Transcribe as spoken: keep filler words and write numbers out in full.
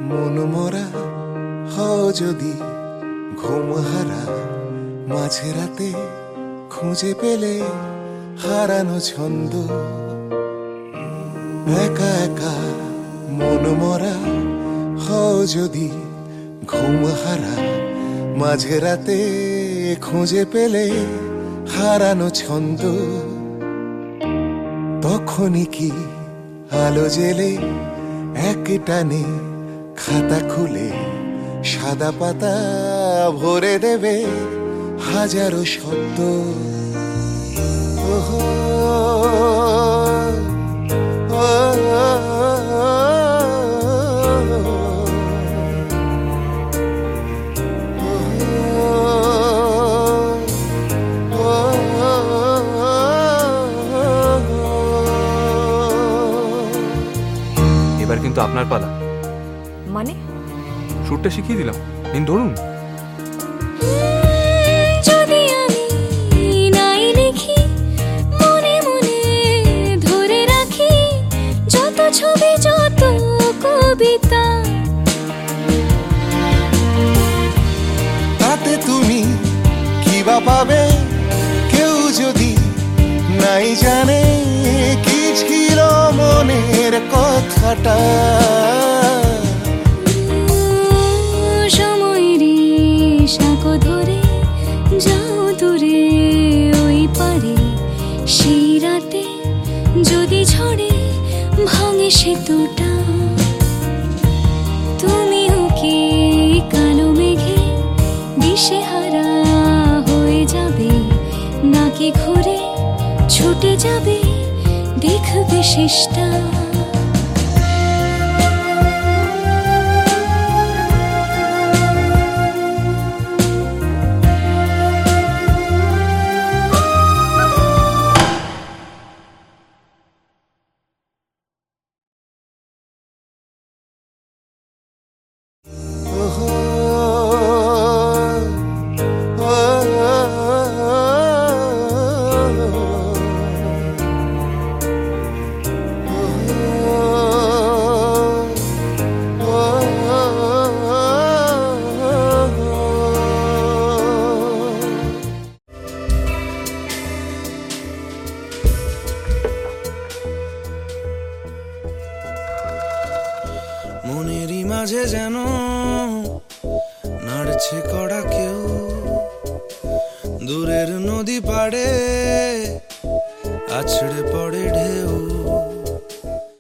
মন মরা হও যদি ঘুম হারা মাঝে রাতে খুঁজে পেলে হারানো ছন্দ। একা একা মন মরা হও যদি ঘুম হারা মাঝে রাতে খুঁজে পেলে হারানো ছন্দ। তখনই কি আলো জেলে এক টানে খাতা খুলে সাদা পাতা ভরে দেবে হাজারো শব্দ। ওহো এবার কিন্তু আপনার পালা। মানে সুরটা শিখিয়ে দিলাম, দিন ধরুন। যদি আমি নাই লিখি মনে মনে ধরে রাখি যত ছবি যত কবিতা, তাতে তুমি কি বা পাবে? কেউ যদি নাই জানে কি ছিল মনের কথাটা। সময়েরই সাঁকো ধরে যাও দূরে ওই পারে, সেই রাতে যদি ঝড়ে ভাঙে সেতুটা। তুমিও কি কালো মেঘে দিশেহারা হয়ে যাবে, নাকি ঘুরে ছুটে যাবে দেখবে শেষটা। মনেরই মাঝে যেন নাড়ছে কড়া কেউ, দূরের নদী পাড়ে আছড়ে পড়ে ঢেউ।